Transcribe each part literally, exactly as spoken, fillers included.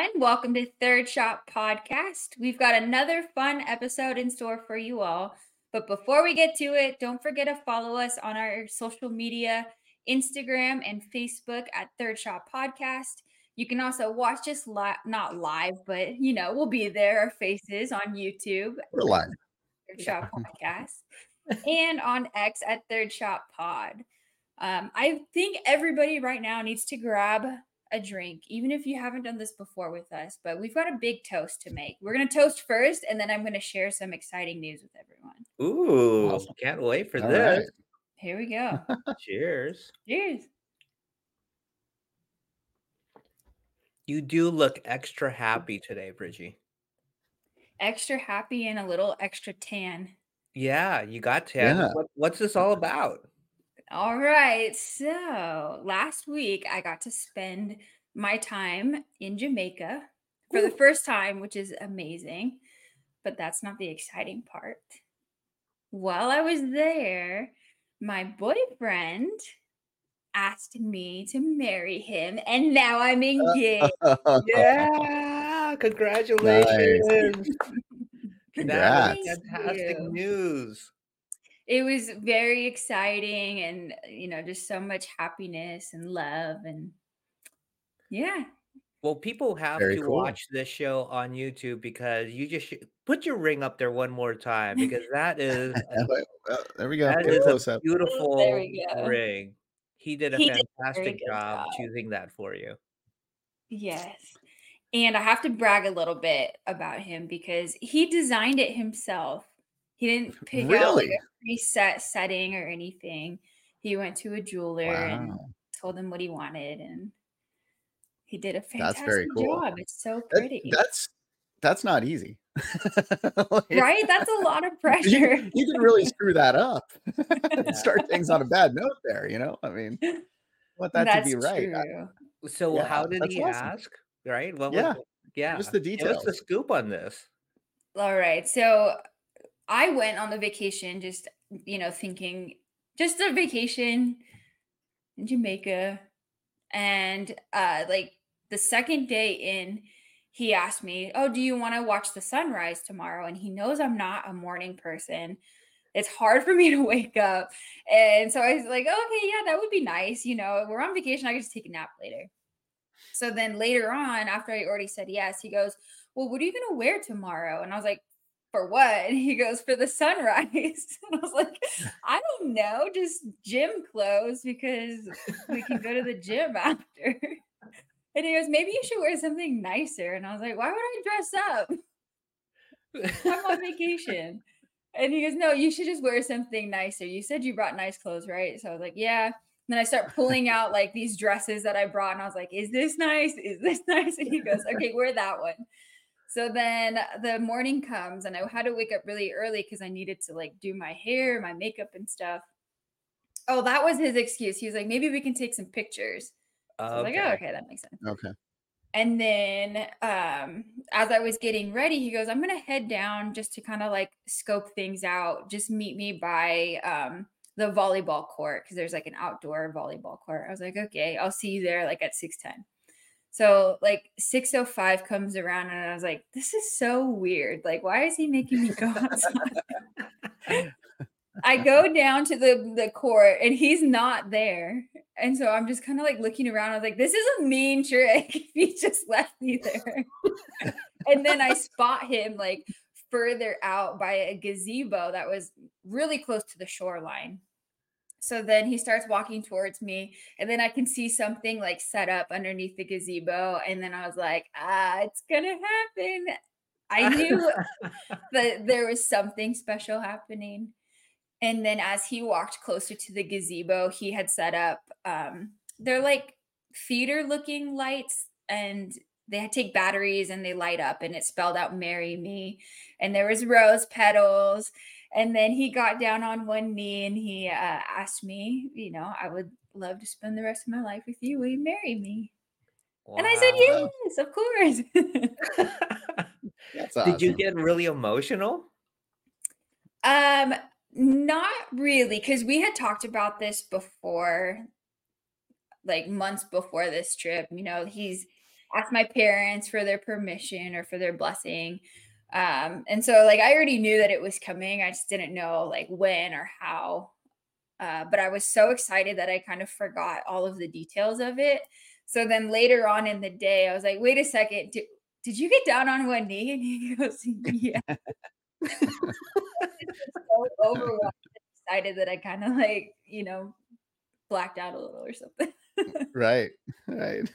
everyone. Welcome to Third Shot Podcast. We've got another fun episode in store for you all. But before we get to it, don't forget to follow us on our social media, Instagram and Facebook at Third Shot Podcast. You can also watch us li- not live, but you know, we'll be there, our faces on YouTube, We're live. Third Shot Podcast, and on X at Third Shot Pod. Um, I think everybody right now needs to grab a drink, even if you haven't done this before with us. But we've got a big toast to make. We're going to toast first, and then I'm going to share some exciting news with everyone. Ooh, Awesome. can't wait for All this. right. Here we go. Cheers. Cheers. You do look extra happy today, Bridgie. Extra happy and a little extra tan. Yeah, you got tan. Yeah. What, what's this all about? All right. So last week, I got to spend my time in Jamaica for the Ooh. first time, which is amazing. But that's not the exciting part. While I was there, my boyfriend asked me to marry him, and now I'm engaged. Yeah, congratulations. That is Congrats. fantastic you. news. It was very exciting and, you know, just so much happiness and love. And yeah, Well, people have Very to cool. watch this show on YouTube because you just sh- put your ring up there one more time because that is Well, there we go. that Get is a close up. there beautiful we go. ring. He did a He did a very fantastic good job job. choosing that for you. Yes. And I have to brag a little bit about him because he designed it himself. He didn't pick out like Really? a preset setting or anything. He went to a jeweler and Wow. told him what he wanted, and he did a That's very fantastic cool. job. It's so That, pretty. that's that's not easy. Like, Right? That's a lot of you, pressure. you can really screw that up. Yeah. Start things on a bad note there, you know? I mean, I want that to That's be right. I- true. So yeah, how did that's he awesome. ask? Right? What was Yeah, yeah. just the Give us the details. scoop on this. All right. So I went on the vacation just, you know, thinking just a vacation in Jamaica. And uh like the second day in, he asked me, "Oh, do you want to watch the sunrise tomorrow?" And he knows I'm not a morning person. It's hard for me to wake up. And so I was like, "Okay, yeah, that would be nice. You know, we're on vacation. I can just take a nap later." So then later on, after I already said yes, he goes, "Well, what are you going to wear tomorrow?" And I was like, "For what?" And he goes, "For the sunrise." And I was like, "I don't know, just gym clothes because we can go to the gym after." And he goes, "Maybe you should wear something nicer." And I was like, "Why would I dress up? I'm on vacation." And he goes, "No, you should just wear something nicer. You said you brought nice clothes, right?" So I was like, "Yeah." And then I start pulling out like these dresses that I brought, and I was like, "Is this nice? Is this nice?" And he goes, "Okay, wear that one." So then the morning comes, and I had to wake up really early because I needed to like do my hair, my makeup, and stuff. Oh, that was his excuse. He was like, "Maybe we can take some pictures." So I was like, "Oh, Okay. okay, that makes sense." Okay. And then um, as I was getting ready, he goes, "I'm gonna head down just to kind of like scope things out. Just meet me by um, the volleyball court because there's like an outdoor volleyball court." I was like, "Okay, I'll see you there like at six ten." So like six oh five comes around and I was like, "This is so weird. Like, why is he making me go outside?" I go down to the the court and he's not there. And so I'm just kind of like looking around. I was like, "This is a mean trick if he just left me there." And then I spot him like further out by a gazebo that was really close to the shoreline. So then he starts walking towards me, and then I can see something like set up underneath the gazebo. And then I was like, "Ah, it's gonna happen." I knew that there was something special happening. And then as he walked closer to the gazebo, he had set up um they're like theater looking lights, and they take batteries and they light up, and it spelled out "Marry Me." And there was rose petals. And then he got down on one knee and he uh, asked me, you know, "I would love to spend the rest of my life with you. Will you marry me?" And I Wow. said, "Yes, of course." That's Did you awesome. get really emotional? um Not really, because we had talked about this before, like months before this trip. You know, he's ask my parents for their permission or for their blessing. Um, and so like I already knew that it was coming. I just didn't know like when or how. Uh, but I was so excited that I kind of forgot all of the details of it. So then later on in the day, I was like, wait a second, did, did you get down on one knee? And he goes, yeah. So overwhelmed and excited that I kind of like, you know, blacked out a little or something. Right. Right.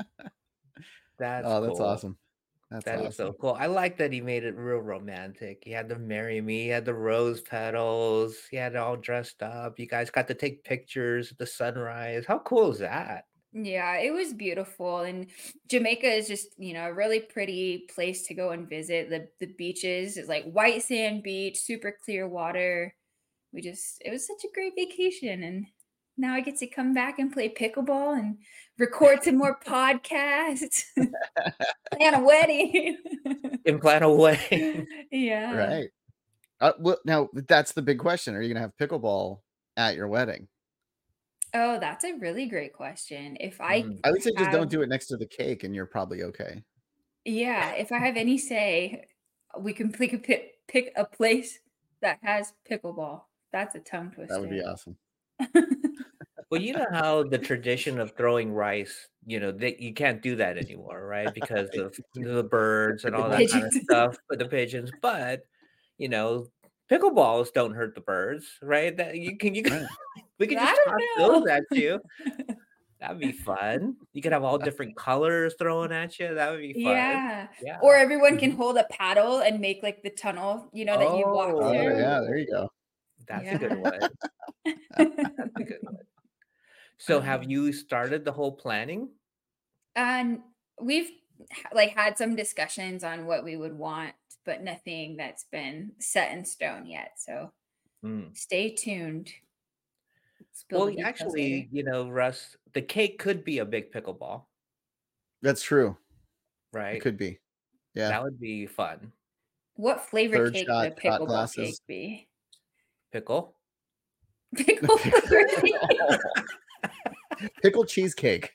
That's Oh, that's cool. awesome. That's That is so awesome. cool. I like that he made it real romantic. He had the marry me, he had the rose petals, he had it all dressed up. You guys got to take pictures at the sunrise. How cool is that? Yeah, it was beautiful. And Jamaica is just, you know, a really pretty place to go and visit. The the beaches is like white sand beach, super clear water. We just it was such a great vacation. And now I get to come back and play pickleball and record some more podcasts, plan a wedding. In plan a wedding. Yeah. Right. Uh, well, now that's the big question. Are you gonna have pickleball at your wedding? Oh, that's a really great question. If I Mm. I would say just don't have do it next to the cake and you're probably okay. Yeah, if I have any say, we can pick a pick pick a place that has pickleball. That's a tongue That would be twister. awesome. Well, you know how the tradition of throwing rice, you know, that you can't do that anymore, right? Because Right. of the birds and all that Pickleball. kind of Pigeons. stuff with the pigeons. But, you know, pickleballs don't hurt the birds, right? That you can you can Right. we could just I toss don't those at you. know. That'd be fun. You could have all different colors thrown at you. That would be fun. Yeah. Yeah. Or everyone can Mhm. hold a paddle and make like the tunnel, you know, that you walk Oh, through. yeah, there you Oh, go. that's a good Yeah. one. That's a good one. So have Um, you started the whole planning? and we've h- like had some discussions on what we would want, but nothing that's been set in stone yet. So Mm. stay tuned. Spill Well, the details later. actually, you know, Russ, the cake could be a big pickleball, That's true. It right? could be. Yeah. That would be fun. What flavor Third cake would shot a shot pickleball glasses. cake be? Pickle? Pickle flavor cake. Oh, pickle cheesecake.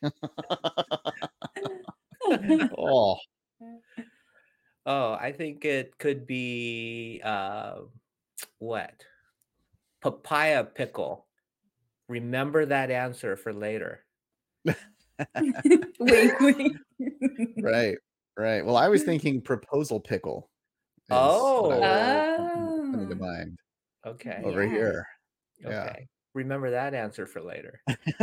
Oh, Oh, I think it could be uh, what? Papaya pickle. Remember that answer for later. Wink, wink. right. Right. Well, I was thinking proposal pickle is what I was Oh, coming coming to Oh, mind okay. over yes. here. Yeah. Okay. Remember that answer for later.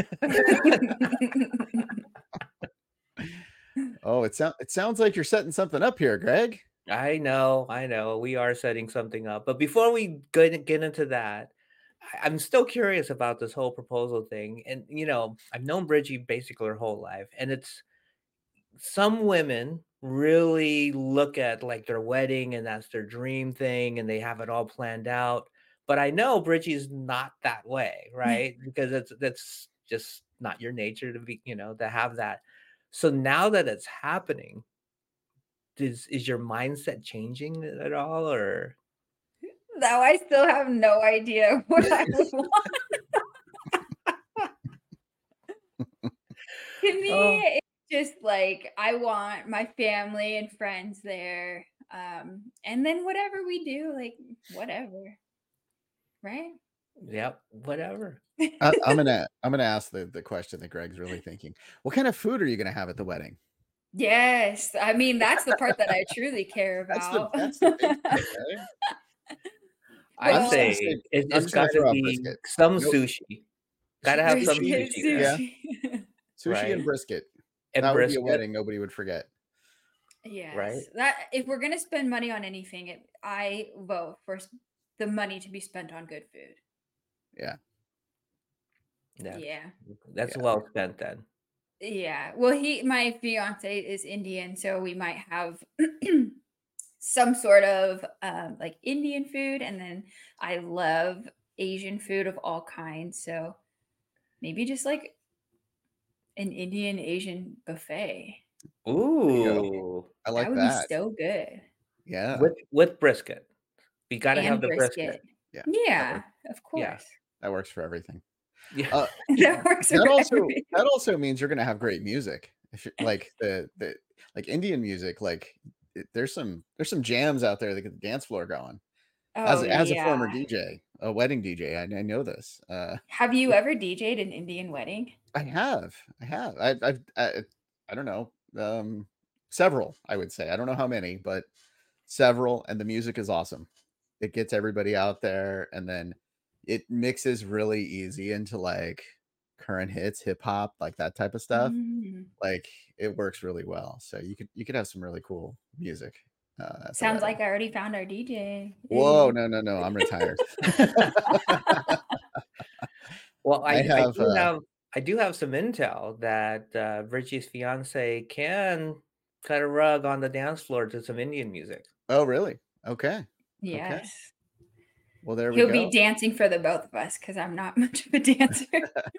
Oh, it sounds it sounds like you're setting something up here, Greg. I know, I know. We are setting something up. But before we get, get into that, I- I'm still curious about this whole proposal thing. And, you know, I've known Bridgie basically her whole life. And it's some women really look at like their wedding and that's their dream thing and they have it all planned out. But I know Bridgie's not that way, right? Because it's that's just not your nature to be, you know, to have that. So now that it's happening, is is your mindset changing at all or Now I still have no idea what I would want. To me, oh it's just like I want my family and friends there. Um, and then whatever we do, like whatever, right? yep, whatever. I, I'm gonna I'm gonna ask the the question that Greg's really thinking. What kind of food are you gonna have at the wedding? Yes, I mean that's the part that I truly care That's the about. that's the big part, right? I'd I'm just Well, gonna say say it, I'm it's just gonna gotta throw out be brisket. some Nope. sushi. Gotta have some Sushi, brisket sushi there, yeah, sushi. sushi and right? brisket. And That would be a brisket, wedding nobody would forget. right? Yes, that if we're gonna spend money on anything, it, I vote for s- the money to be spent on good food. Yeah, Yeah, Yeah. that's yeah. well spent then. Yeah. Well, he my fiance is Indian, so we might have some sort of um like Indian food and then I love Asian food of all kinds, so maybe just like an Indian Asian buffet. There you go. Ooh, I That like would be that. so good. Yeah, with with brisket. You gotta have And the brisket. brisket. yeah. That Yeah, works. of Yeah. course. That works for everything. Yeah. Uh, That works for that also everything. that also means you're gonna have great music If you're like the the like Indian music, like it, there's some there's some jams out there that get the dance floor going. As Oh, as a former yeah. D J, a wedding D J, I, I know this. Uh, Have you ever DJ'd an Indian wedding? I have, I have, I've, I've I, I don't know, um, several. I would say I don't know how many, but several, and the music is awesome. It gets everybody out there, and then it mixes really easy into like current hits, hip hop, like that type of stuff. Mm. Like it works really well. So you could you could have some really cool music uh, at the Sounds wedding. like I already found our D J. Whoa, Ooh. no, no, no, I'm retired. Well, I I I have do uh have I do have some intel that uh, Richie's fiance can cut a rug on the dance floor to some Indian music. oh really? Okay. Okay. Yes. Well, there we He'll be go. dancing for the both of us because I'm not much of a dancer.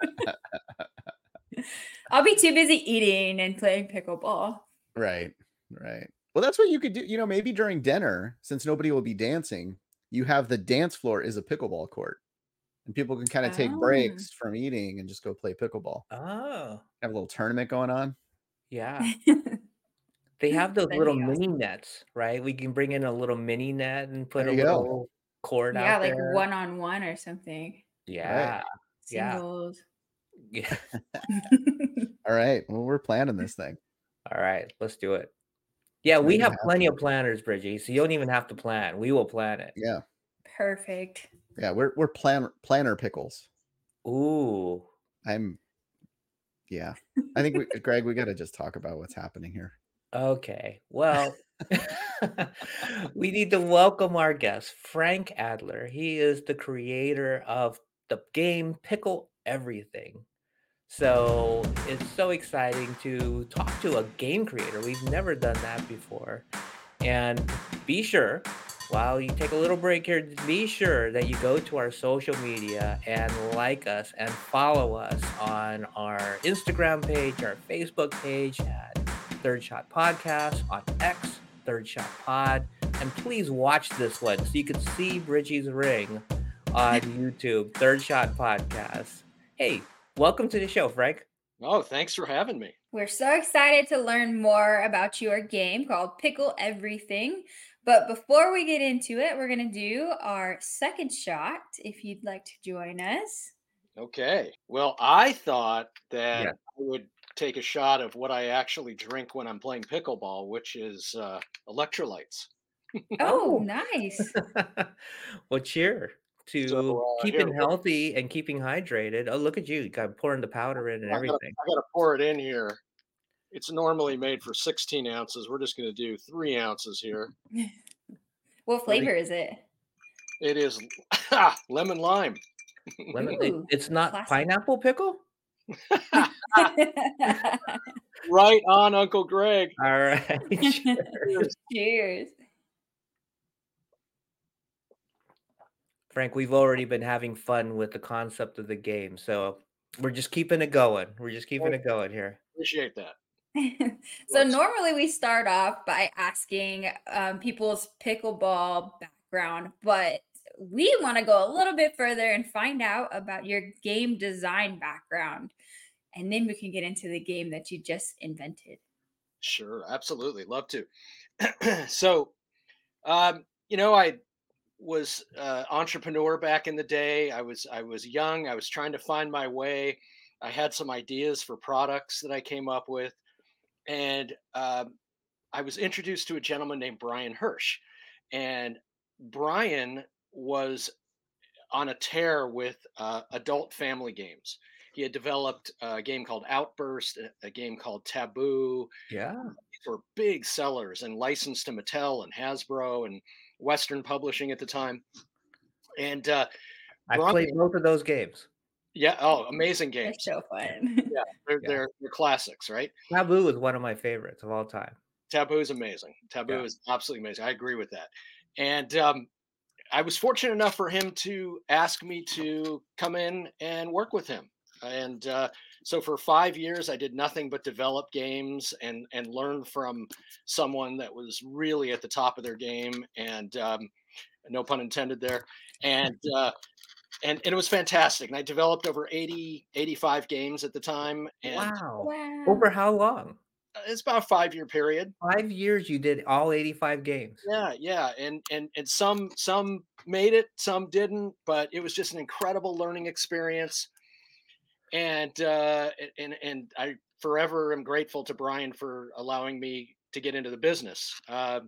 I'll be too busy eating and playing pickleball. Right. Right. Well, that's what you could do. You know, maybe during dinner, since nobody will be dancing, you have the dance floor is a pickleball court, and people can kind of take Oh. breaks from eating and just go play pickleball. Oh, Have a little tournament going on. yeah. They have those That'd little be mini awesome. nets, right? We can bring in a little mini net and put There a you go. little cord Yeah, out like there. one on one or something. Right. Yeah. Yeah. Singles. Yeah. All right. Well, we're planning this thing. All right, let's do it. Yeah, Let's we make it have plenty happen. of planners, Bridgie, so you don't even have to plan. We will plan it. Yeah. Perfect. Yeah. We're we're plan planner pickles. Ooh. I'm yeah. I think we Greg, we gotta just talk about what's happening here. Okay. Well, we need to welcome our guest, Frank Adler. He is the creator of the game Pickle Everything. So it's so exciting to talk to a game creator. We've never done that before. And be sure, while you take a little break here, be sure that you go to our social media and like us and follow us on our Instagram page, our Facebook page at Third Shot Podcast, on X, Third Shot Pod. And please watch this one so you can see Bridgie's ring on YouTube, Third Shot Podcast. Hey, welcome to the show, Frank. Oh, thanks for having me. We're so excited to learn more about your game called Pickle Everything. But before we get into it, we're going to do our second shot if you'd like to join us. Okay. Well, I thought that Yeah. I would take a shot of what I actually drink when I'm playing pickleball, which is uh, electrolytes. Oh, Oh, nice. well, cheer So to uh, here, keeping look, healthy and keeping hydrated. Oh, look at you. You got pouring the powder in and I gotta, everything. I gotta pour it in here. It's normally made for sixteen ounces. We're just gonna do three ounces here. What flavor is it? It is lemon lime. Lemon. it- Ooh, It's not classic. pineapple pickle? Right on, Uncle Greg. All right. Cheers. Cheers. Frank, we've already been having fun with the concept of the game. So we're just keeping it going. We're just keeping it going here. Appreciate that. So Let's- normally we start off by asking um, people's pickleball background, but we want to go a little bit further and find out about your game design background. And then we can get into the game that you just invented. Sure, absolutely. Love to. So, um, you know, I was uh, entrepreneur back in the day. I was I was young. I was trying to find my way. I had some ideas for products that I came up with, and um, I was introduced to a gentleman named Brian Hirsch, and Brian was on a tear with uh, adult family games. He had developed a game called Outburst, a, a game called Taboo. Yeah. These were big sellers and licensed to Mattel and Hasbro and Western Publishing at the time. And uh, I've Brian, played both of those games. yeah, oh, amazing They're games. so fun. Yeah, they're, Yeah. they're they're classics, right? Taboo is one of my favorites of all time. Taboo is amazing. Taboo Yeah. is absolutely amazing. I agree with that. And um, I was fortunate enough for him to ask me to come in and work with him. And uh, so for five years, I did nothing but develop games and and learn from someone that was really at the top of their game. And um, no pun intended there. And uh, and, and it was fantastic. And I developed over eighty, eighty-five games at the time. And Wow. Wow. Over how long? Uh, It's about a five year period. Five years you did all eighty-five games. Yeah, yeah, and and and some some made it, some didn't, but it was just an incredible learning experience. And uh, a- and and I forever am grateful to Brian for allowing me to get into the business. Uh,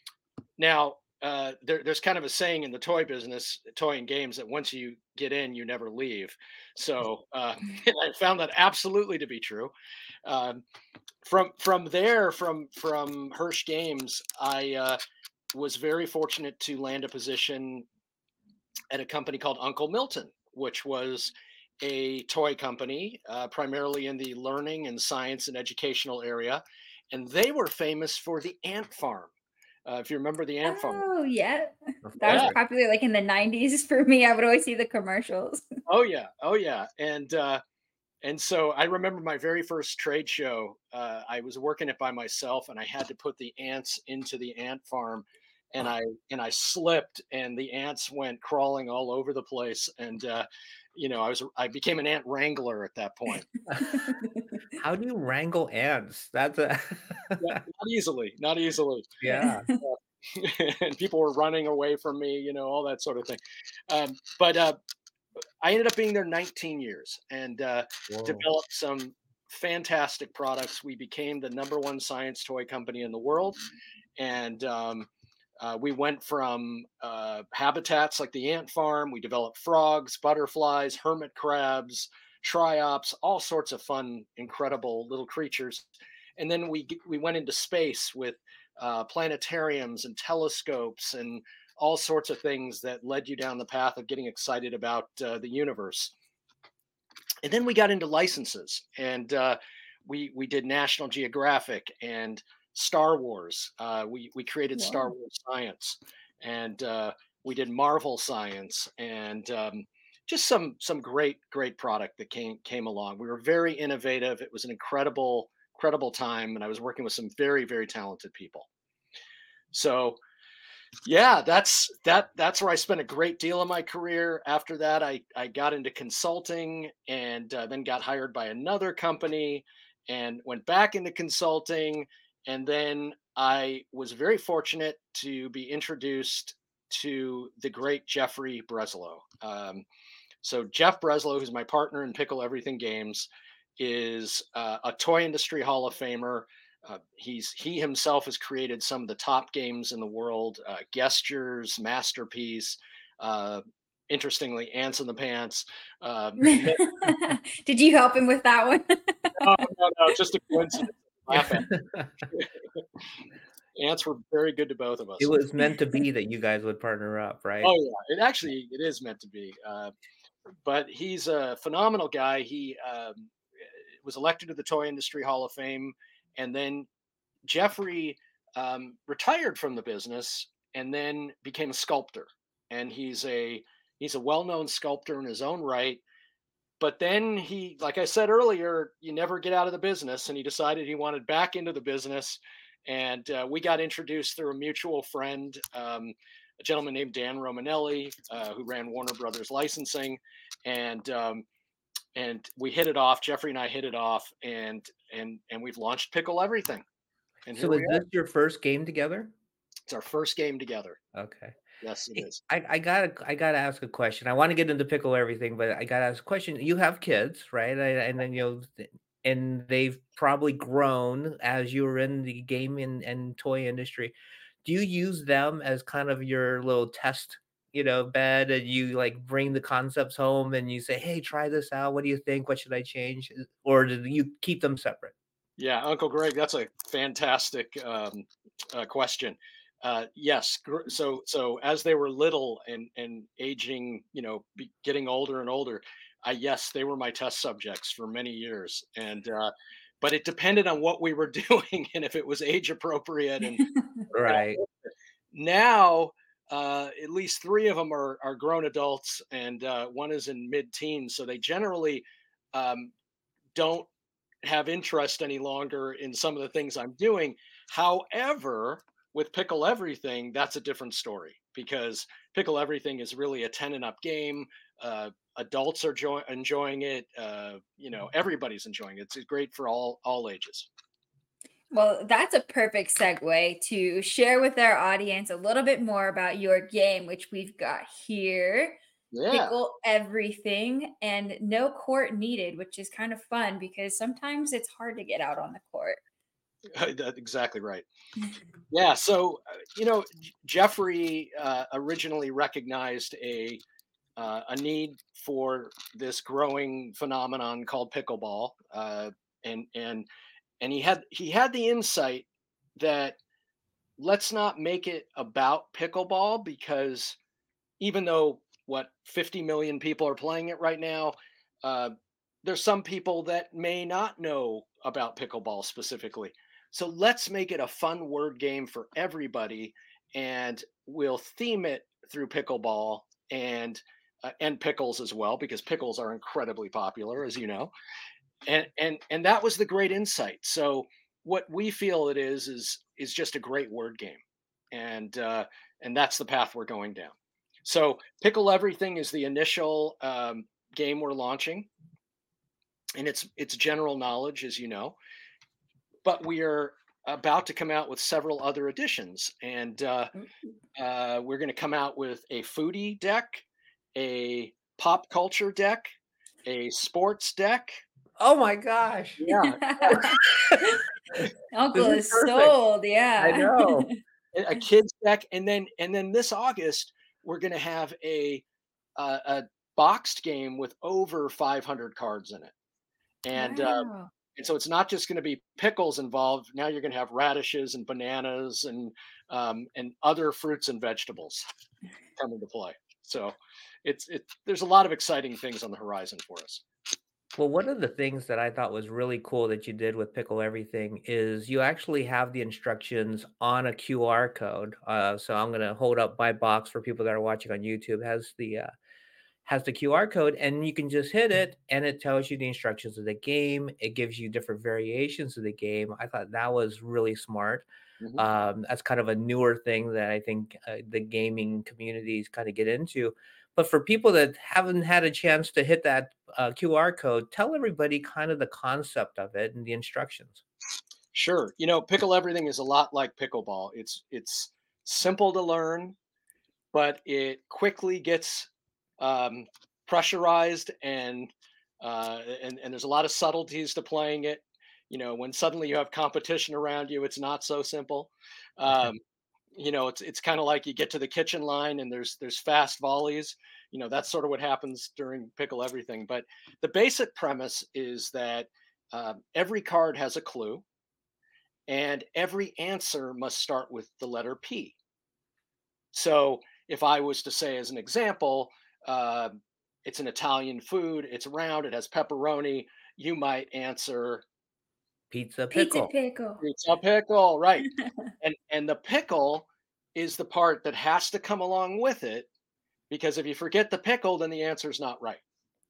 now, uh, there, there's kind of a saying in the toy business, toy and games, that once you get in, you never leave. So uh, and I found that absolutely to be true. Um, from from there, from from Hirsch Games, I uh, was very fortunate to land a position at a company called Uncle Milton, which was a toy company, uh, primarily in the learning and science and educational area. And they were famous for the ant farm. Uh, if you remember the ant farm. Oh, yeah. Of That was Yeah. course. popular, like, in the nineties for me. I would always see the commercials. Oh yeah. Oh yeah. And uh, and so I remember my very first trade show. Uh, I was working it by myself, and I had to put the ants into the ant farm, and I and I slipped, and the ants went crawling all over the place. And uh, you know, I was I became an ant wrangler at that point. How do you wrangle ants? That's a Yeah, not easily, not easily. yeah. And people were running away from me, you know, all that sort of thing. Um, but uh, I ended up being there nineteen years, and uh, Whoa. developed some fantastic products. We became the number one science toy company in the world, and um, uh, we went from uh, habitats like the ant farm. We developed frogs, butterflies, hermit crabs, triops, all sorts of fun, incredible little creatures. And then we g- we went into space with uh, planetariums and telescopes and all sorts of things that led you down the path of getting excited about uh, the universe. And then we got into licenses, and uh, we we did National Geographic and Star Wars. Uh, we we created Star Wow. Wars Science, and uh, we did Marvel Science, and um, just some some great great product that came came along. We were very innovative. It was an incredible incredible time, and I was working with some very very talented people. So yeah, that's that that's where I spent a great deal of my career. After that, I I got into consulting, and uh, then got hired by another company, and went back into consulting. And then I was very fortunate to be introduced to the great Jeffrey Breslow. Um, so Jeff Breslow, who's my partner in Pickle Everything Games, is uh, a toy industry Hall of Famer. Uh, he's he himself has created some of the top games in the world: uh, Gestures, Masterpiece. Uh, interestingly, Ants in the Pants. Uh, no, Did you help him with that one? no, no, just a coincidence. Laugh at It it. Ants were very good to both of us. was meant to be that you guys would partner up, right? Oh yeah, it actually it is meant to be. Uh, but he's a phenomenal guy. He um, was elected to the Toy Industry Hall of Fame, and then Jeffrey um, retired from the business and then became a sculptor. And he's a he's a well-known sculptor in his own right. But then he, like I said earlier, you never get out of the business, and he decided he wanted back into the business. And uh, we got introduced through a mutual friend, um, a gentleman named Dan Romanelli, uh, who ran Warner Brothers Licensing, and um, and we hit it off. Jeffrey and I hit it off, and and and we've launched Pickle Everything, and here So is we are. this your first game together? It's our first game together. Okay. Yes, it Hey, is. I, I gotta I gotta ask a question. I want to get into pickle everything, but I gotta ask a question. You have kids, right? I, and then you know, th- and they've probably grown as you were in the game and, and toy industry. Do you use them as kind of your little test, you know, bed, and you like bring the concepts home and you say, "Hey, try this out. What do you think? What should I change?" Or do you keep them separate? Yeah, Uncle Greg, that's a fantastic um, uh, question. Uh, yes, gr- so so as they were little and and aging, you know, be, getting older and older, I yes, they were my test subjects for many years, and uh, but it depended on what we were doing and if it was age appropriate. And and Right. now uh, at least three of them are are grown adults, and uh, one is in mid teens, so they generally um, don't have interest any longer in some of the things I'm doing. However, with Pickle Everything, that's a different story, because Pickle Everything is really a ten and up game. Uh, adults are jo- enjoying it. Uh, you know, everybody's enjoying it. It's great for all all ages. Well, that's a perfect segue to share with our audience a little bit more about your game, which we've got here. Yeah, Pickle everything and no court needed, which is kind of fun because sometimes it's hard to get out on the court. that's exactly right. Yeah, so uh, you know, J- Jeffrey uh, originally recognized a uh, a need for this growing phenomenon called pickleball, uh, and and and he had he had the insight that let's not make it about pickleball, because even though what fifty million people are playing it right now, uh, there's some people that may not know about pickleball specifically. So let's make it a fun word game for everybody, and we'll theme it through pickleball and uh, and pickles as well, because pickles are incredibly popular, as you know. And and and that was the great insight. So what we feel it is is is just a great word game, and uh, and that's the path we're going down. So pickle everything is the initial um, game we're launching, and it's it's general knowledge, as you know. But we are about to come out with several other editions, and uh, uh, we're going to come out with a foodie deck, a pop culture deck, a sports deck. Oh my gosh. Yeah, This Uncle is is perfect. sold, I yeah. know. a a kids deck, and then and then this August we're going to have a, a a boxed game with over five hundred cards in it, and uh, Wow. and so it's not just going to be pickles involved. Now you're going to have radishes and bananas and um, and other fruits and vegetables come into play. So it's it. There's a lot of exciting things on the horizon for us. Well, one of the things that I thought was really cool that you did with Pickle Everything is you actually have the instructions on a Q R code. Uh, so I'm gonna hold up my box for people that are watching on YouTube. Has the uh, has the Q R code, and you can just hit it, and it tells you the instructions of the game. It gives you different variations of the game. I thought that was really smart. Mhm. Um, that's kind of a newer thing that I think uh, the gaming communities kind of get into. But for people that haven't had a chance to hit that uh, Q R code, tell everybody kind of the concept of it and the instructions. Sure. You know, pickle everything is a lot like pickleball. It's it's simple to learn, but it quickly gets um, pressurized, and uh, and and there's a lot of subtleties to playing it. You know, when suddenly you have competition around you, it's not so simple. Um, you know, it's it's kind of like you get to the kitchen line and there's there's fast volleys. You know, that's sort of what happens during pickle everything. But the basic premise is that um, every card has a clue, and every answer must start with the letter P. So if I was to say, as an example, uh, it's an Italian food, it's round, it has pepperoni, you might answer Pizza Pizza pickle. pickle. pizza pickle, right? And and the pickle is the part that has to come along with it, because if you forget the pickle, then the answer is not right.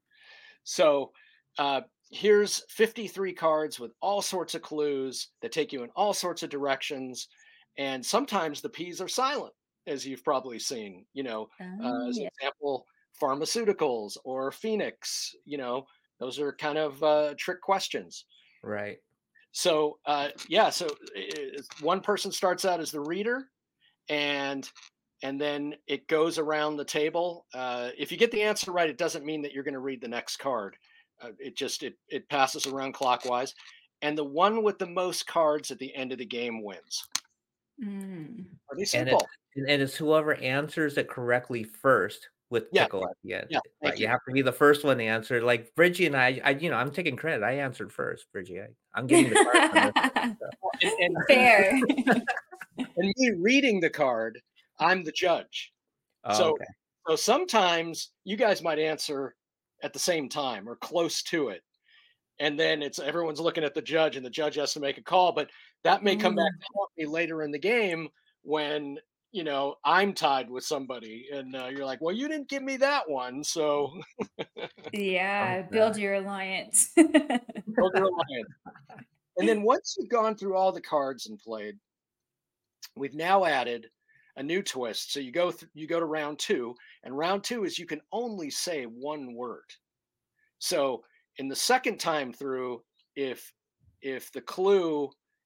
So uh, here's fifty-three cards with all sorts of clues that take you in all sorts of directions. And sometimes the P's are silent, as you've probably seen, you know, uh, Oh, as an yeah. example, pharmaceuticals or Phoenix, you know, those are kind of uh, trick questions. Right. So, uh, yeah, so i- i- one person starts out as the reader, and and then it goes around the table. Uh, if you get the answer right, it doesn't mean that you're going to read the next card. Uh, it just it it passes around clockwise, and the one with the most cards at the end of the game wins. Mm. Pretty And it's simple. and and it's whoever answers it correctly first with Yeah, pickle at the end. yeah. Right. Thank You you. have to be the first one to answer. Like Bridgie and I, I you know, I'm taking credit. I answered first, Bridgie. I, I'm getting the card on this one. So. Well, And and me Fair. and me reading the card, I'm the judge. Oh, So okay. so sometimes you guys might answer at the same time or close to it, and then it's everyone's looking at the judge, and the judge has to make a call. But that may come back Ooh, to haunt me later in the game when, you know, I'm tied with somebody, and uh, you're like, well, you didn't give me that one, so Oh, yeah, build gosh. your alliance. build your alliance. And then once you've gone through all the cards and played, we've now added a new twist. So you go th- you go to round two, and round two is you can only say one word. So in the second time through, if if the clue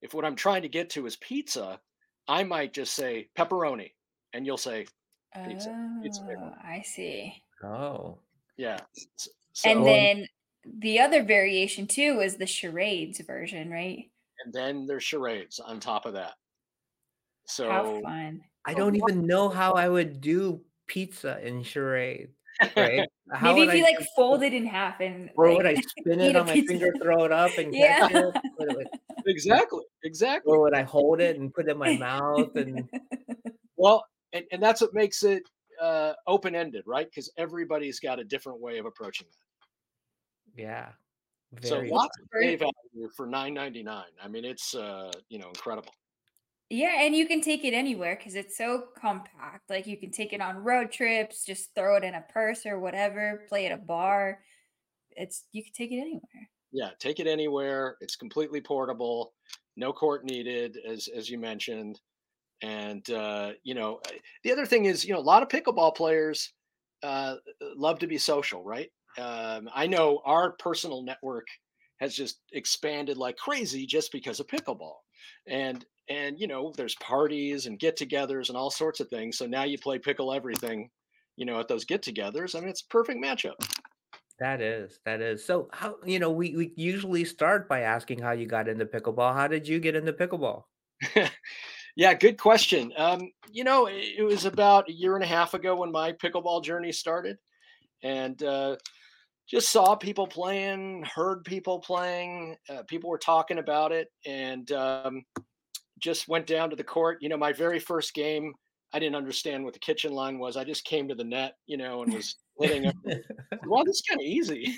if what I'm trying to get to is pizza, I might just say pepperoni, and you'll say pizza, pizza Oh, pepperoni. I see. Oh, Yeah. S- And So, going. then the other variation too is the charades version, right? and then there's charades on top of that. How So, fun. I so don't Laura- even know how I would do pizza in charade, right? How Maybe would if I you like do fold it in half and or would like I spin eat it a on my pizza. finger, throw it up and catch Yeah. it? What would exactly, exactly. or would I hold it and put it in my mouth and Well, and, and that's what makes it uh, open ended, right? Because everybody's got a different way of approaching that. yeah, So very Yeah, lots of for play value for nine ninety-nine. I mean, it's uh, you know incredible. yeah, and you can take it anywhere because it's so compact. Like you can take it on road trips, just throw it in a purse or whatever, play at a bar. It's you can take it anywhere. Yeah, take it anywhere. It's completely portable. No court needed, as as you mentioned. And uh, you know, uh, the other thing is, you know, a lot of pickleball players uh, love to be social, right? Um, I know our personal network has just expanded like crazy just because of pickleball, and and you know, there's parties and get-togethers and all sorts of things. So now you play pickle everything, you know, at those get-togethers. I mean, it's a perfect matchup. that is, that is. So how you know, we we usually start by asking how you got into pickleball. How did you get into pickleball? Yeah, good question. Um, you know, it, it was about a year and a half ago when my pickleball journey started, and uh, just saw people playing, heard people playing, uh, people were talking about it, and um, just went down to the court. You know, my very first game, I didn't understand what the kitchen line was. I just came to the net, you know, and was hitting it. Well, this is kind of easy.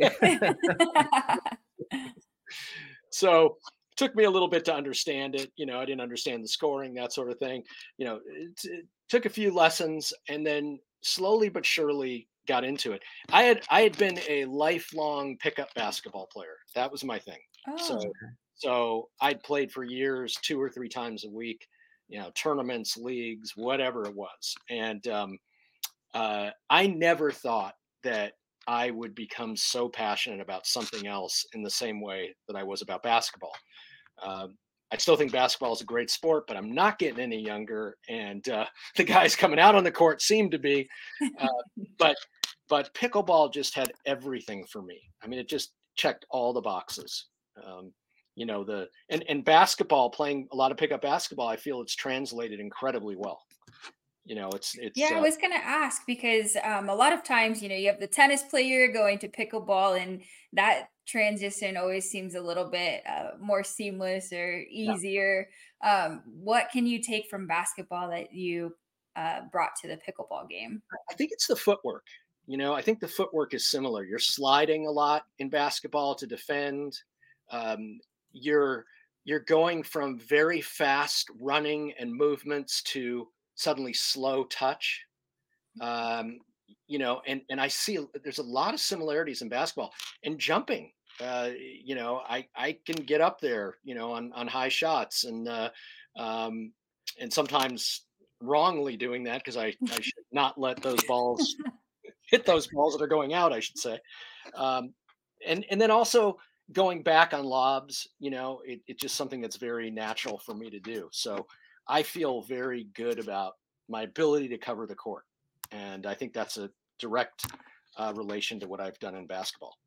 So it took me a little bit to understand it. You know, I didn't understand the scoring, that sort of thing. You know, it, it took a few lessons, and then slowly but surely got into it. I had I had been a lifelong pickup basketball player. That was my thing. So Oh, so I'd played for years, two or three times a week. You know, tournaments, leagues, whatever it was, and um, uh, I never thought that I would become so passionate about something else in the same way that I was about basketball. Um, I still think basketball is a great sport, but I'm not getting any younger, and uh, the guys coming out on the court seem to be. Uh, but but pickleball just had everything for me. I mean, it just checked all the boxes. Um, you know the and and basketball, playing a lot of pickup basketball, I feel it's translated incredibly well. You know, it's it's yeah, I uh, was gonna ask because um, a lot of times, you know, you have the tennis player going to pickleball, and that transition always seems a little bit uh, more seamless or yeah. easier. Um, what can you take from basketball that you uh, brought to the pickleball game? I think it's the footwork. You know, I think the footwork is similar. You're sliding a lot in basketball to defend. Um, you're you're going from very fast running and movements to suddenly slow touch. Um, you know, and and I see there's a lot of similarities in basketball and jumping. Uh, you know, I I can get up there, you know, on on high shots and uh, um, and sometimes wrongly doing that because I I should not let those balls hit those balls that are going out, I should say. Um, and and then also going back on lobs, you know, it, it's just something that's very natural for me to do. So I feel very good about my ability to cover the court, and I think that's a direct uh, relation to what I've done in basketball.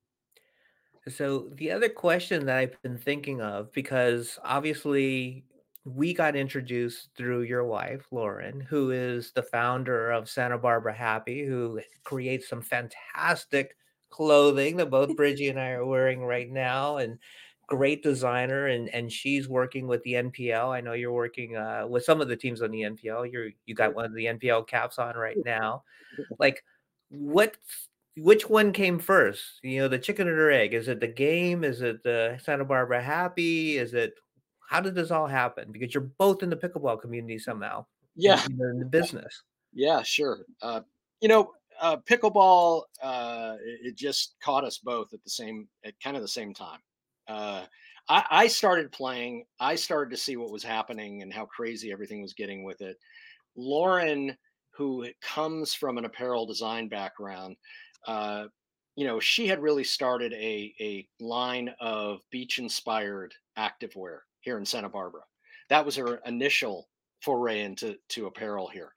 So the other question that I've been thinking of, because obviously we got introduced through your wife, Lauren, who is the founder of Santa Barbara Happy, who creates some fantastic clothing that both Bridgie and I are wearing right now, and great designer. And and she's working with the N P L. I know you're working uh, with some of the teams on the N P L. You're you got one of the N P L caps on right now. Like, what which one came first? You know, the chicken or egg? Is it the game? Is it the Santa Barbara Happy? Is it how did this all happen? Because you're both in the pickleball community somehow, and Yeah, you know, in the business. yeah, sure. Uh, you know, uh, pickleball, uh, it, it just caught us both at the same, at kind of the same time. Uh, I, I started playing. I started to see what was happening and how crazy everything was getting with it. Lauren, who comes from an apparel design background, uh, you know, she had really started a a line of beach inspired activewear here in Santa Barbara. That was her initial foray into to apparel here.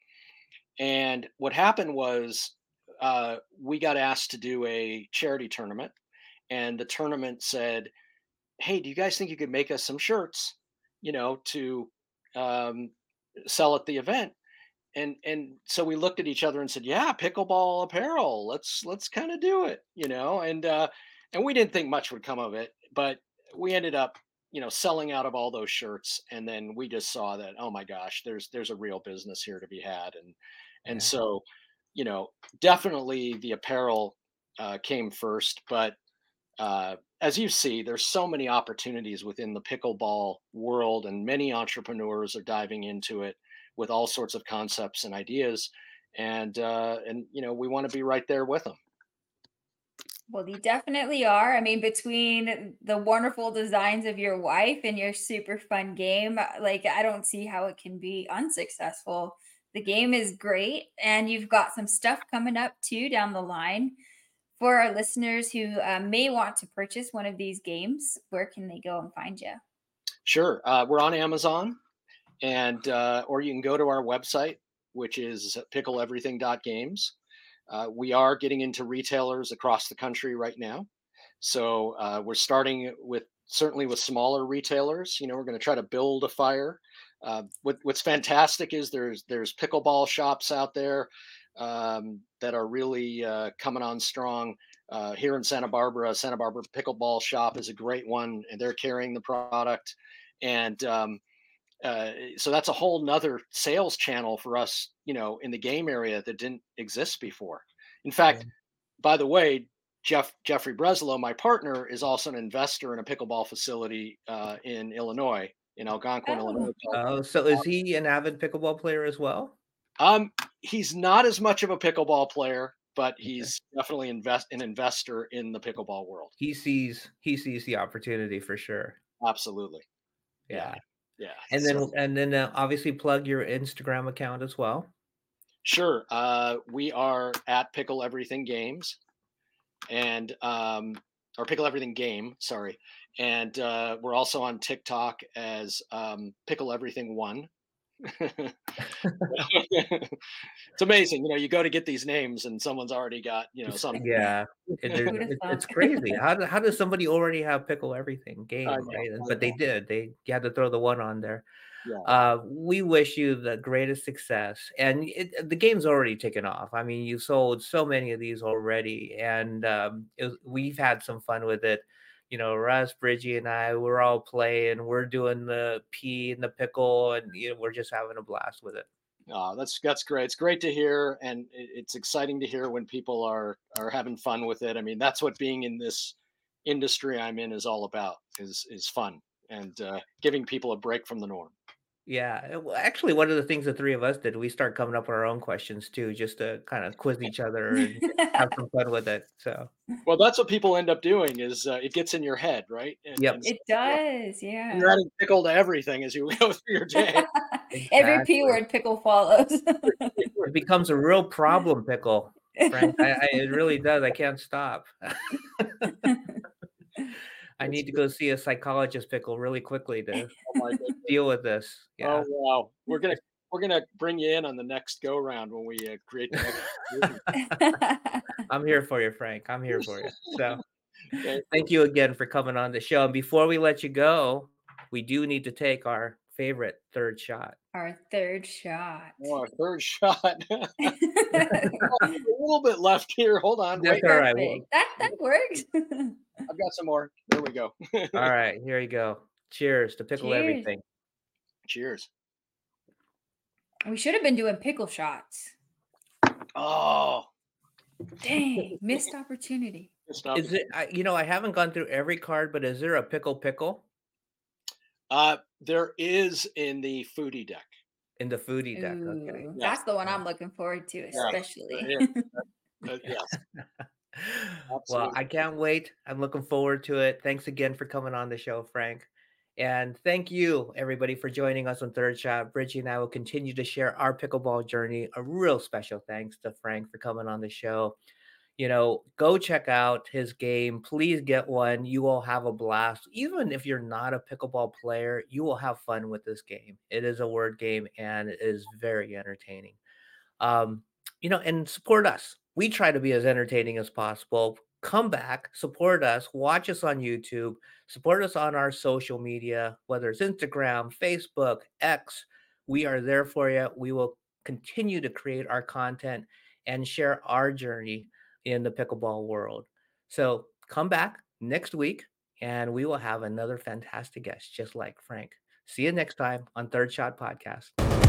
And what happened was uh, we got asked to do a charity tournament, and the tournament said, "Hey, do you guys think you could make us some shirts, you know, to um, sell at the event?" And and so we looked at each other and said, "Yeah, pickleball apparel. Let's let's kind of do it, you know." And uh, and we didn't think much would come of it, but we ended up, you know, selling out of all those shirts. And then we just saw that, oh my gosh, there's there's a real business here to be had. And and Yeah. so, you know, definitely the apparel uh, came first, but uh, as you see, there's so many opportunities within the pickleball world, and many entrepreneurs are diving into it with all sorts of concepts and ideas. And uh, and you know, we want to be right there with them. Well, you definitely are. I mean, between the wonderful designs of your wife and your super fun game, uh, like I don't see how it can be unsuccessful. The game is great, and you've got some stuff coming up too down the line. For our listeners who uh, may want to purchase one of these games, where can they go and find you? Sure, uh, we're on Amazon, and uh, or you can go to our website, which is pickle everything dot games. Uh, we are getting into retailers across the country right now. So uh, we're starting with certainly with smaller retailers. You know, we're going to try to build a fire. Uh, what, what's fantastic is there's there's pickleball shops out there um, that are really uh, coming on strong. Uh, here in Santa Barbara, Santa Barbara Pickleball Shop is a great one, and they're carrying the product. And um, uh, so that's a whole nother sales channel for us, you know, in the game area that didn't exist before. In Yeah. fact, by the way, Jeff Jeffrey Breslow, my partner, is also an investor in a pickleball facility uh, in Illinois, in Algonquin, Oh, Illinois. Called, Oh, so is he an avid pickleball player as well? um, he's not as much of a pickleball player, but Okay. he's definitely invest an investor in the pickleball world. He sees he sees the opportunity for sure. Absolutely, yeah, Yeah. yeah. And So then and then uh, obviously plug your Instagram account as well. sure, uh, we are at Pickle Everything Games, and um, or Pickle Everything Game, sorry, and uh, we're also on TikTok as um, Pickle Everything One. It's amazing, you know. You go to get these names, and someone's already got, you know, It's something. yeah. It, there, who'd have it, thought? it's crazy. How do, how does somebody already have pickle everything I game, know, right? And- I But they know. did. They you had to throw the one on there. Yeah, Uh, we wish you the greatest success, and it, the game's already taken off. I mean, you sold so many of these already, and um, it, was- we've had some fun with it. You know, Russ, Bridgie, and I, we're all playing. We're doing the pea and the pickle, and you know, we're just having a blast with it. uh, that's that's great. It's great to hear, and it, it's exciting to hear when people are are having fun with it. I mean, that's what being in this industry I'm in is all about, is is fun, and uh, giving people a break from the norm. Yeah, uh, well, actually, one of the things the three of us did, we start coming up with our own questions too, just to kind of quiz each other and have some fun with it. So, Well, that's what people end up doing, is uh, it gets in your head, right? And yep, and so, It yeah, does, you're yeah. adding pickle to everything as you go through your day. Every P exactly. word pickle follows. It becomes a real problem pickle, Frank. I, I it really does. I can't stop. I That's need to good. go see a psychologist pickle really quickly to Oh my goodness. deal with this. Oh Yeah. wow. We're gonna we're gonna bring you in on the next go round when we uh, create the next movie. I'm here for you, Frank. I'm here for you. So, Thank you. thank you again for coming on the show. And before we let you go, we do need to take our favorite third shot. Our third shot. Oh, a third shot. a Perfect. little bit left here. Hold on. That's Wait. all right. Well, That that works. I've got some more. There we go. all right. Here you go. Cheers to pickle Cheers. everything. Cheers. We should have been doing pickle shots. Oh, Dang, missed opportunity. stop Is it. it? I, you know, I haven't gone through every card, but is there a pickle pickle Uh, there is in the foodie deck. in the foodie deck? Okay. Ooh, Yes. that's the one I'm looking forward to, Yeah. There especially. is. Uh, yes. Well, Absolutely. I can't wait. I'm looking forward to it. Thanks again for coming on the show, Frank. And thank you, everybody, for joining us on Third Shot. Bridgie and I will continue to share our pickleball journey. A real special thanks to Frank for coming on the show. You know, go check out his game. Please get one. You will have a blast. Even if you're not a pickleball player, you will have fun with this game. It is a word game and it is very entertaining. Um, you know, and support us. We try to be as entertaining as possible. Come back, support us, watch us on YouTube, support us on our social media, whether it's Instagram, Facebook, X. We are there for you. We will continue to create our content and share our journey in the pickleball world. So come back next week and we will have another fantastic guest, just like Frank. See you next time on Third Shot Podcast.